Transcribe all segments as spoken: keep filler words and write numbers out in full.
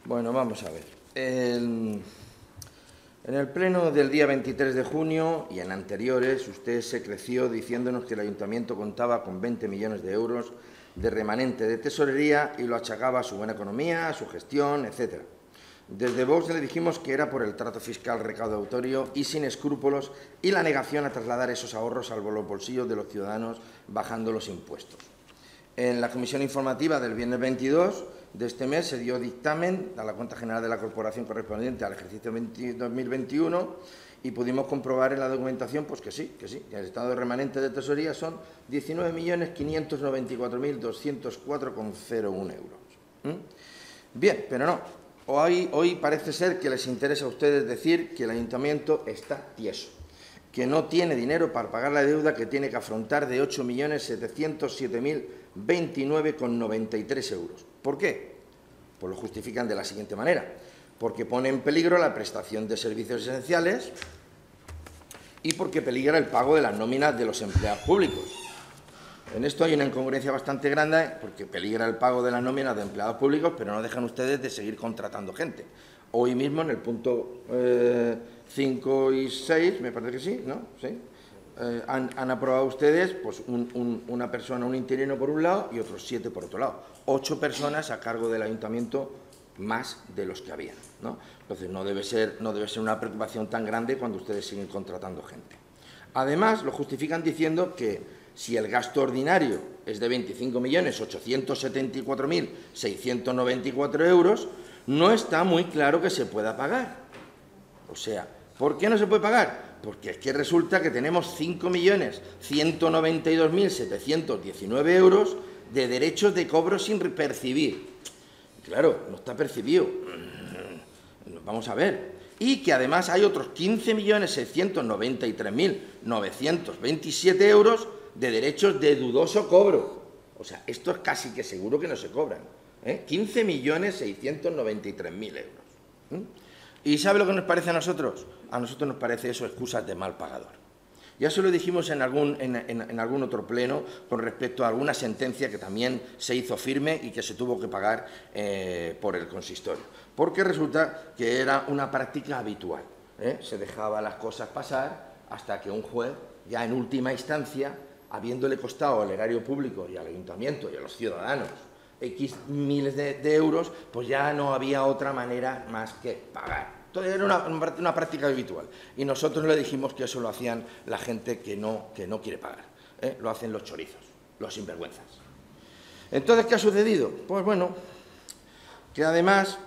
Bueno, vamos a ver. El, en el pleno del día veintitrés de junio y en anteriores, usted se creció diciéndonos que el Ayuntamiento contaba con veinte millones de euros de remanente de tesorería y lo achacaba a su buena economía, a su gestión, etcétera. Desde Vox le dijimos que era por el trato fiscal recaudatorio y sin escrúpulos y la negación a trasladar esos ahorros a los bolsillos de los ciudadanos bajando los impuestos. En la comisión informativa del viernes veintidós de este mes se dio dictamen a la cuenta general de la corporación correspondiente al ejercicio dos mil veintiuno y pudimos comprobar en la documentación pues que sí, que sí, que el estado de remanente de tesorería son diecinueve millones quinientos noventa y cuatro mil doscientos cuatro coma cero uno euros. ¿Mm? Bien, pero no. Hoy, hoy parece ser que les interesa a ustedes decir que el Ayuntamiento está tieso, que no tiene dinero para pagar la deuda que tiene que afrontar de ocho millones setecientos siete mil veintinueve coma noventa y tres euros. ¿Por qué? Pues lo justifican de la siguiente manera. Porque pone en peligro la prestación de servicios esenciales y porque peligra el pago de las nóminas de los empleados públicos. En esto hay una incongruencia bastante grande porque peligra el pago de las nóminas de empleados públicos, pero no dejan ustedes de seguir contratando gente. Hoy mismo, en el punto eh, cinco y seis, me parece que sí, ¿no? Sí. Eh, han, han aprobado ustedes pues, un, un, una persona, un interino por un lado y otros siete por otro lado. Ocho personas a cargo del Ayuntamiento más de los que había, ¿no? Entonces, no debe ser, no debe ser una preocupación tan grande cuando ustedes siguen contratando gente. Además, lo justifican diciendo que si el gasto ordinario es de veinticinco millones ochocientos setenta y cuatro mil seiscientos noventa y cuatro euros, no está muy claro que se pueda pagar. O sea, ¿por qué no se puede pagar? Porque es que resulta que tenemos cinco millones ciento noventa y dos mil setecientos diecinueve euros de derechos de cobro sin percibir. Claro, no está percibido. Vamos a ver. Y que además hay otros quince millones seiscientos noventa y tres mil novecientos veintisiete euros de derechos de dudoso cobro. O sea, esto es casi que seguro que no se cobran. ¿eh? quince millones seiscientos noventa y tres mil euros. ¿eh? ¿Y sabe lo que nos parece a nosotros? A nosotros nos parece eso excusas de mal pagador. Ya se lo dijimos en algún, en, en, en algún otro pleno con respecto a alguna sentencia que también se hizo firme y que se tuvo que pagar eh, por el consistorio. Porque resulta que era una práctica habitual. ¿eh? Se dejaba las cosas pasar hasta que un juez, ya en última instancia, habiéndole costado al erario público y al ayuntamiento y a los ciudadanos X miles de, de euros, pues ya no había otra manera más que pagar. Entonces era una, una práctica habitual. Y nosotros le dijimos que eso lo hacían la gente que no, que no quiere pagar. ¿eh? Lo hacen los chorizos, los sinvergüenzas. Entonces, ¿qué ha sucedido? Pues bueno, que además,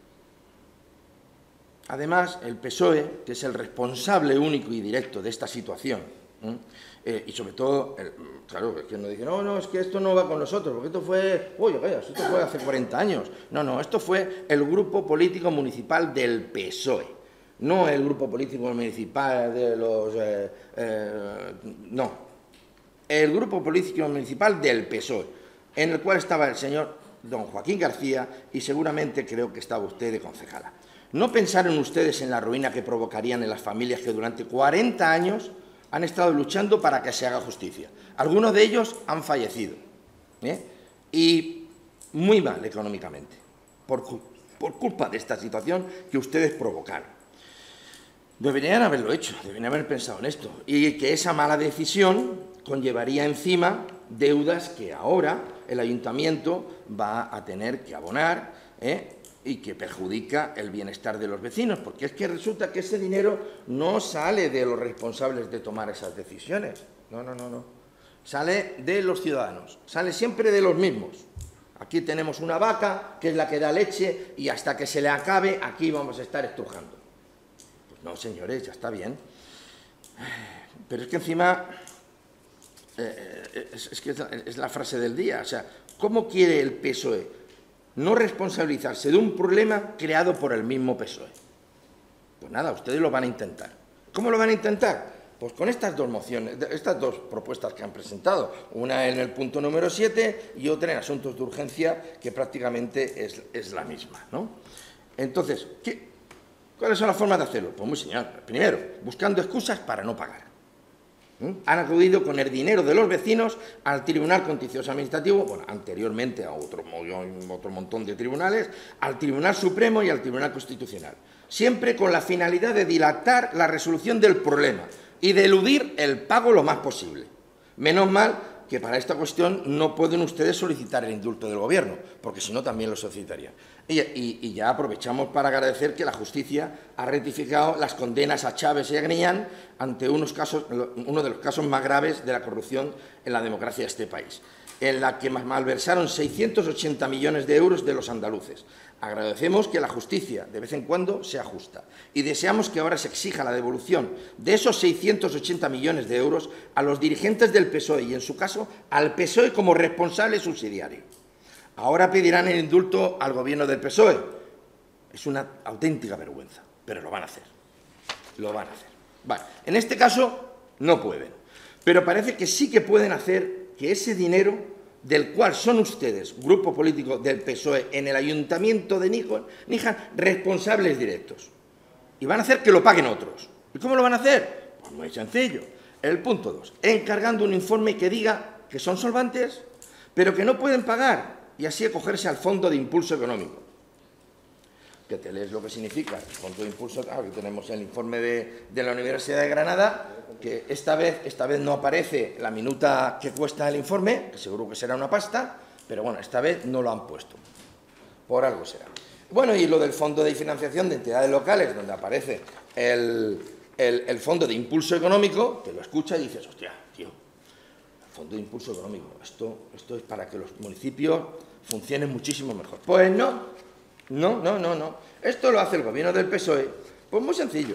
además el P S O E, que es el responsable único y directo de esta situación, ¿eh? Eh, y sobre todo, el, claro, es que nos dicen, no, no, es que esto no va con nosotros, porque esto fue, oye, vaya, esto fue hace cuarenta años. No, no, esto fue el grupo político municipal del P S O E, no el grupo político municipal de los... Eh, eh, no, el grupo político municipal del P S O E, en el cual estaba el señor don Joaquín García y seguramente creo que estaba usted de concejala. ¿No pensaron ustedes en la ruina que provocarían en las familias que durante cuarenta años han estado luchando para que se haga justicia? Algunos de ellos han fallecido, ¿eh? y muy mal económicamente, por, por culpa de esta situación que ustedes provocaron. Deberían haberlo hecho, deberían haber pensado en esto, y que esa mala decisión conllevaría encima deudas que ahora el ayuntamiento va a tener que abonar, ¿eh? y que perjudica el bienestar de los vecinos, porque es que resulta que ese dinero no sale de los responsables de tomar esas decisiones. No, no, no, no. Sale de los ciudadanos, sale siempre de los mismos. Aquí tenemos una vaca, que es la que da leche, y hasta que se le acabe, aquí vamos a estar estrujando. Pues no, señores, ya está bien. Pero es que encima, eh, es, es que es la, es la frase del día, o sea, ¿cómo quiere el P S O E no responsabilizarse de un problema creado por el mismo P S O E? Pues nada, ustedes lo van a intentar. ¿Cómo lo van a intentar? Pues con estas dos mociones, estas dos propuestas que han presentado, una en el punto número siete y otra en asuntos de urgencia, que prácticamente es, es la misma, ¿no? Entonces, ¿qué, ¿cuáles son las formas de hacerlo? Pues muy sencillo. Primero, buscando excusas para no pagar. ¿Mm? Han acudido con el dinero de los vecinos al Tribunal Contencioso Administrativo, bueno, anteriormente a otro, otro montón de tribunales, al Tribunal Supremo y al Tribunal Constitucional, siempre con la finalidad de dilatar la resolución del problema y de eludir el pago lo más posible. Menos mal que para esta cuestión no pueden ustedes solicitar el indulto del Gobierno, porque si no también lo solicitarían. Y, y, y ya aprovechamos para agradecer que la justicia ha rectificado las condenas a Chávez y a Griñán ante unos casos, uno de los casos más graves de la corrupción en la democracia de este país, en la que malversaron seiscientos ochenta millones de euros de los andaluces. Agradecemos que la justicia de vez en cuando sea justa y deseamos que ahora se exija la devolución de esos seiscientos ochenta millones de euros a los dirigentes del P S O E y, en su caso, al P S O E como responsable subsidiario. Ahora pedirán el indulto al Gobierno del P S O E. Es una auténtica vergüenza, pero lo van a hacer. Lo van a hacer. Vale. En este caso no pueden, pero parece que sí que pueden hacer que ese dinero del cual son ustedes, grupo político del P S O E, en el Ayuntamiento de Níjar, responsables directos. Y van a hacer que lo paguen otros. ¿Y cómo lo van a hacer? Pues muy sencillo. El punto dos, encargando un informe que diga que son solvantes, pero que no pueden pagar, y así acogerse al Fondo de Impulso Económico. Que te lees lo que significa el Fondo de Impulso. Claro, que tenemos el informe de, de la Universidad de Granada, que esta vez, esta vez no aparece la minuta que cuesta el informe, que seguro que será una pasta, pero bueno, esta vez no lo han puesto. Por algo será. Bueno, y lo del Fondo de Financiación de Entidades Locales, donde aparece el, el, el Fondo de Impulso Económico, que lo escucha y dices, hostia, tío, el Fondo de Impulso Económico, esto, esto es para que los municipios funcionen muchísimo mejor. Pues no. No, no, no, no. Esto lo hace el Gobierno del P S O E. Pues muy sencillo.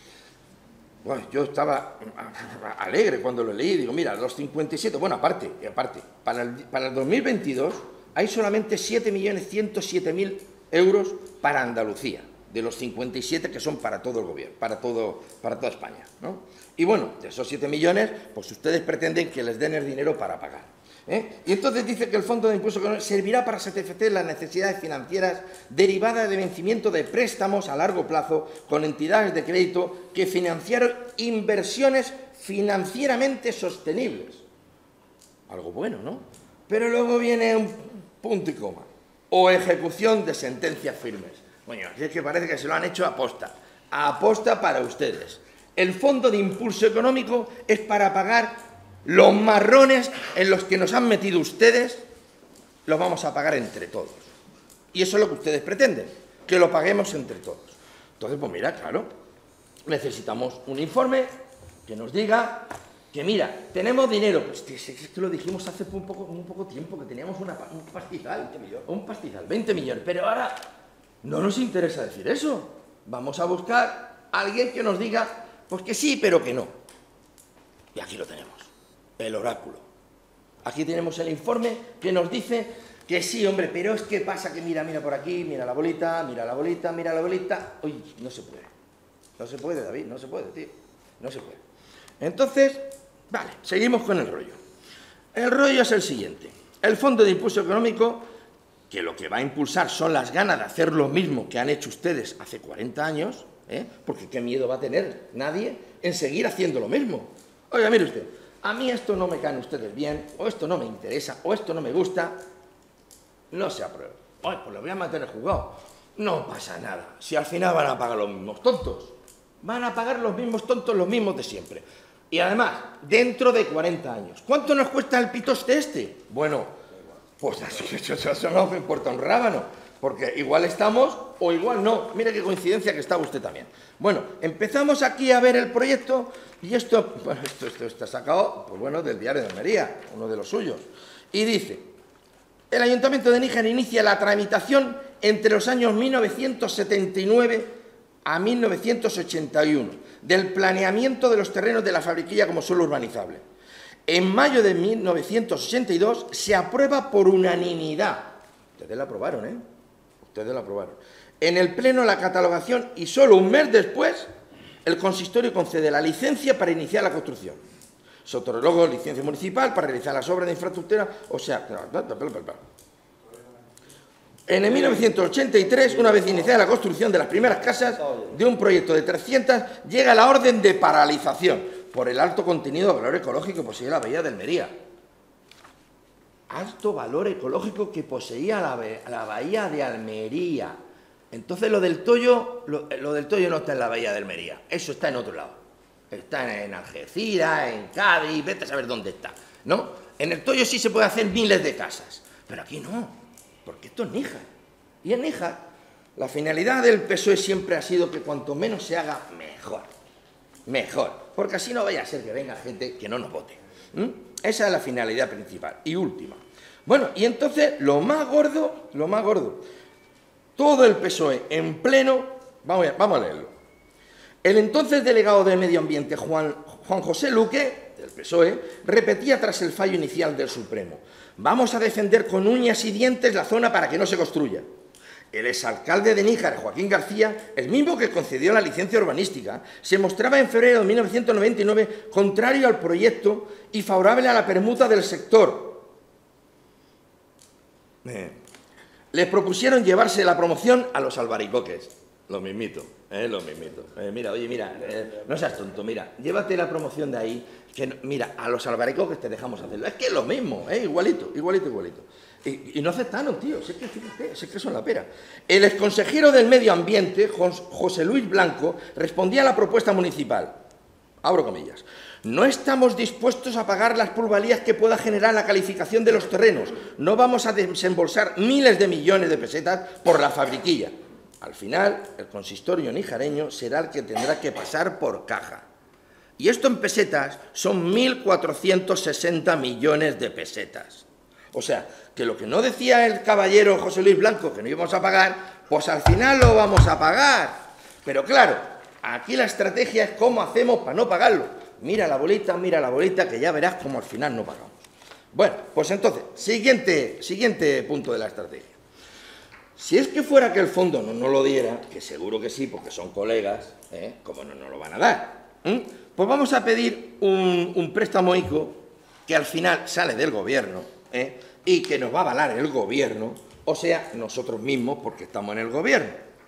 Bueno, yo estaba alegre cuando lo leí. Digo, mira, los cincuenta y siete... Bueno, aparte, aparte para, el, para el dos mil veintidós hay solamente siete millones ciento siete mil euros para Andalucía, de los cincuenta y siete que son para todo el Gobierno, para, todo, para toda España, ¿no? Y bueno, de esos siete millones, pues ustedes pretenden que les den el dinero para pagar. ¿Eh? Y entonces dice que el Fondo de Impulso Económico servirá para satisfacer las necesidades financieras derivadas de vencimiento de préstamos a largo plazo con entidades de crédito que financiaron inversiones financieramente sostenibles. Algo bueno, ¿no? Pero luego viene un punto y coma. O ejecución de sentencias firmes. Bueno, es que parece que se lo han hecho a posta. A posta para ustedes. El Fondo de Impulso Económico es para pagar los marrones en los que nos han metido ustedes, los vamos a pagar entre todos. Y eso es lo que ustedes pretenden, que lo paguemos entre todos. Entonces, pues mira, claro, necesitamos un informe que nos diga que, mira, tenemos dinero. Pues es que lo dijimos hace un poco, un poco tiempo, que teníamos una, un pastizal, un pastizal, veinte millones. Pero ahora no nos interesa decir eso. Vamos a buscar a alguien que nos diga, pues que sí, pero que no. Y aquí lo tenemos. El oráculo. Aquí tenemos el informe que nos dice que sí, hombre, pero es que pasa que mira, mira por aquí, mira la bolita, mira la bolita, mira la bolita. Uy, no se puede. No se puede, David, no se puede, tío. No se puede. Entonces, vale, seguimos con el rollo. El rollo es el siguiente. El Fondo de Impulso Económico, que lo que va a impulsar son las ganas de hacer lo mismo que han hecho ustedes hace cuarenta años, ¿eh? Porque qué miedo va a tener nadie en seguir haciendo lo mismo. Oiga, mire usted, a mí esto no me caen ustedes bien, o esto no me interesa, o esto no me gusta, no se aprueba. Oye, pues lo voy a mantener jugado. No pasa nada, si al final van a pagar los mismos tontos. Van a pagar los mismos tontos, los mismos de siempre. Y además, dentro de cuarenta años. ¿Cuánto nos cuesta el pitoste este? Bueno, pues eso, eso, eso no me importa un rábano. Porque igual estamos o igual no. Mire qué coincidencia que está usted también. Bueno, empezamos aquí a ver el proyecto y esto, bueno, esto, esto está sacado, pues bueno, del Diario de Almería, uno de los suyos. Y dice, el Ayuntamiento de Níjar inicia la tramitación entre los años mil novecientos setenta y nueve a mil novecientos ochenta y uno del planeamiento de los terrenos de la Fabriquilla como suelo urbanizable. En mayo de mil novecientos ochenta y dos se aprueba por unanimidad. Ustedes la aprobaron, ¿eh? Ustedes la aprobaron. En el Pleno la catalogación y solo un mes después el consistorio concede la licencia para iniciar la construcción. Se otorgó licencia municipal para realizar las obras de infraestructura, o sea... En el mil novecientos ochenta y tres, una vez iniciada la construcción de las primeras casas de un proyecto de trescientas, llega la orden de paralización. por el alto contenido de valor ecológico que posee la bahía de Almería. Alto valor ecológico que poseía la, la bahía de Almería. Entonces lo del Toyo, lo, lo del Toyo no está en la bahía de Almería, eso está en otro lado. Está en Algeciras, en Cádiz, vete a saber dónde está, ¿no? En el Toyo sí se puede hacer miles de casas, pero aquí no, porque esto es Níjar. Y en Níjar, la finalidad del P S O E siempre ha sido que cuanto menos se haga, mejor. Mejor, porque así no vaya a ser que venga gente que no nos vote. ¿Mm? Esa es la finalidad principal. Y última. Bueno, y entonces, lo más gordo, lo más gordo, todo el P S O E en pleno, vamos a, vamos a leerlo. El entonces delegado de Medio Ambiente, Juan, Juan José Luque, del P S O E, repetía tras el fallo inicial del Supremo: vamos a defender con uñas y dientes la zona para que no se construya. El exalcalde de Níjar, Joaquín García, el mismo que concedió la licencia urbanística, se mostraba en febrero de mil novecientos noventa y nueve contrario al proyecto y favorable a la permuta del sector. Eh. Les propusieron llevarse la promoción a los albaricoques. Lo mismito, eh, lo mismito. Eh, mira, oye, mira, eh, no seas tonto, mira, llévate la promoción de ahí, que no, mira, a los albaricoques te dejamos hacerlo. Es que es lo mismo, eh, igualito, igualito, igualito. Y, y no aceptaron, tío, sé que, fíjate, sé que son la pera. El exconsejero del Medio Ambiente, José Luis Blanco, respondía a la propuesta municipal. Abro comillas. No estamos dispuestos a pagar las plusvalías que pueda generar la calificación de los terrenos. No vamos a desembolsar miles de millones de pesetas por la fabriquilla. Al final, el consistorio nijareño será el que tendrá que pasar por caja. Y esto en pesetas son mil cuatrocientos sesenta millones de pesetas. O sea, que lo que no decía el caballero José Luis Blanco, que no íbamos a pagar, pues al final lo vamos a pagar. Pero claro, aquí la estrategia es cómo hacemos para no pagarlo. Mira la bolita, mira la bolita, que ya verás cómo al final no pagamos. Bueno, pues entonces, siguiente, siguiente punto de la estrategia. Si es que fuera que el fondo no nos lo diera, que seguro que sí, porque son colegas, ¿eh? Como no nos lo van a dar, ¿eh? Pues vamos a pedir un, un préstamo ICO que al final sale del gobierno, ¿eh? Y que nos va a avalar el gobierno, o sea, nosotros mismos, porque estamos en el gobierno.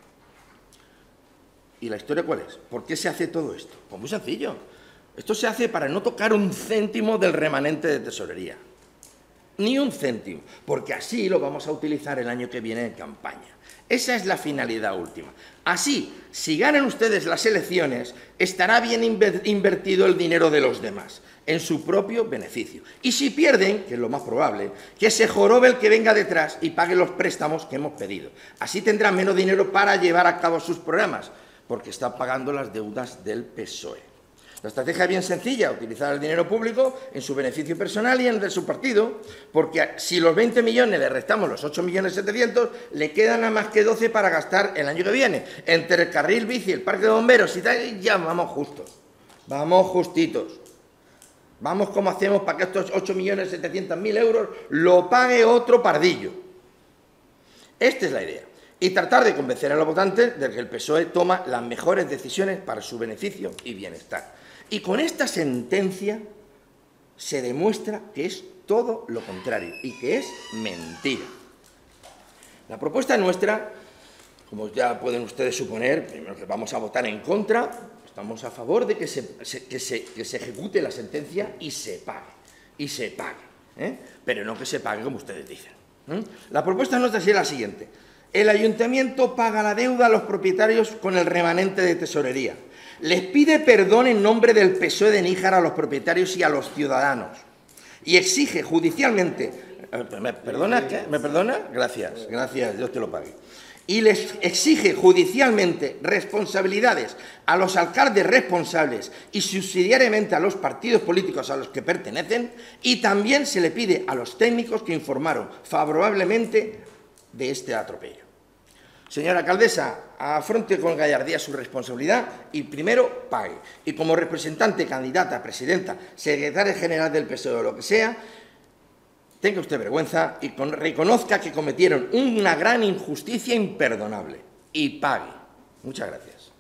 ¿Y la historia cuál es? ¿Por qué se hace todo esto? Pues muy sencillo. Esto se hace para no tocar un céntimo del remanente de tesorería. Ni un céntimo, porque así lo vamos a utilizar el año que viene en campaña. Esa es la finalidad última. Así, si ganan ustedes las elecciones, estará bien invertido el dinero de los demás, en su propio beneficio. Y si pierden, que es lo más probable, que se jorobe el que venga detrás y pague los préstamos que hemos pedido. Así tendrán menos dinero para llevar a cabo sus programas, porque está pagando las deudas del P S O E. La estrategia es bien sencilla, utilizar el dinero público en su beneficio personal y en el de su partido, porque si los veinte millones le restamos los ocho millones setecientos, le quedan a más que doce para gastar el año que viene. Entre el carril bici, el parque de bomberos y tal, ya vamos justos, vamos justitos. Vamos como hacemos para que estos ocho millones setecientos mil euros lo pague otro pardillo. Esta es la idea. Y tratar de convencer a los votantes de que el P S O E toma las mejores decisiones para su beneficio y bienestar. Y con esta sentencia se demuestra que es todo lo contrario y que es mentira. La propuesta nuestra, como ya pueden ustedes suponer, primero que vamos a votar en contra, estamos a favor de que se, que se, que se ejecute la sentencia y se pague, y se pague, ¿eh? Pero no que se pague como ustedes dicen. ¿eh? La propuesta nuestra sería la siguiente. El ayuntamiento paga la deuda a los propietarios con el remanente de tesorería. Les pide perdón en nombre del P S O E de Níjar a los propietarios y a los ciudadanos. Y exige judicialmente... ¿Me perdona? ¿Qué? ¿Me perdona? Gracias, gracias, Dios te lo pague. Y les exige judicialmente responsabilidades a los alcaldes responsables y subsidiariamente a los partidos políticos a los que pertenecen, y también se le pide a los técnicos que informaron favorablemente de este atropello. Señora alcaldesa, afronte con gallardía su responsabilidad y primero pague. Y como representante, candidata, presidenta, secretaria general del P S O E o lo que sea, tenga usted vergüenza y con, reconozca que cometieron una gran injusticia imperdonable y pague. Muchas gracias.